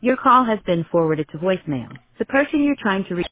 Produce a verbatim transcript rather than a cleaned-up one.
Your call has been forwarded to voicemail. The person you're trying to reach